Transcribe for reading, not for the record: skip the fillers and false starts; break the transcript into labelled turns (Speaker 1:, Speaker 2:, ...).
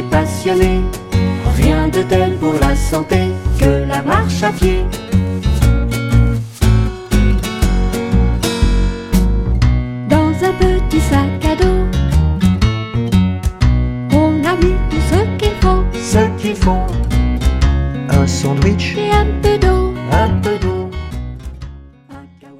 Speaker 1: passionné. Rien de tel pour la santé que la marche à pied.
Speaker 2: Dans un petit sac à dos, on a mis tout
Speaker 1: Ce qu'il faut, un sandwich
Speaker 2: et un peu d'eau.
Speaker 1: un peu